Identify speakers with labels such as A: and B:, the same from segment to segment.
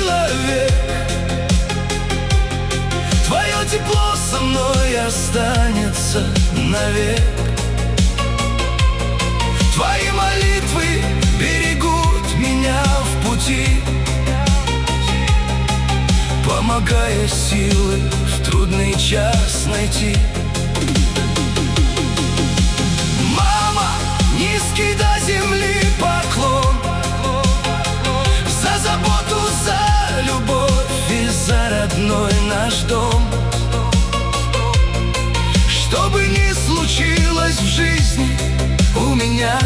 A: человек. Твое тепло со мной останется навек. Твои молитвы берегут меня в пути, помогая силы в трудный час найти. Мама, низкий до земли поклон за заботу, за любовь и за родной наш дом. Что бы ни случилось в жизни у меня,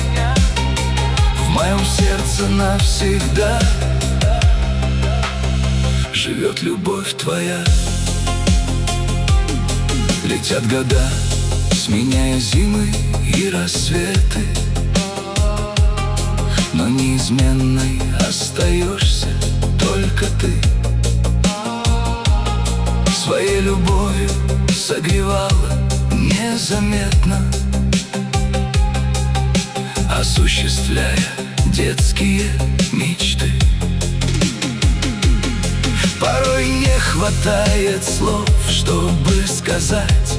A: в моем сердце навсегда живет любовь твоя. Летят года, сменяя зимы и рассветы, но неизменной остаешься только ты. Своей любовью согревала незаметно, осуществляя детские мечты. Порой не хватает слов, чтобы сказать,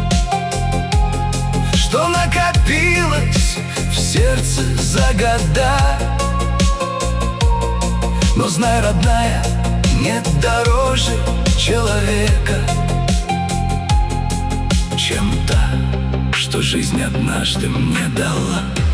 A: что накопилось в сердце за года. Но знай, родная, нет дороже человека, чем та, что жизнь однажды мне дала.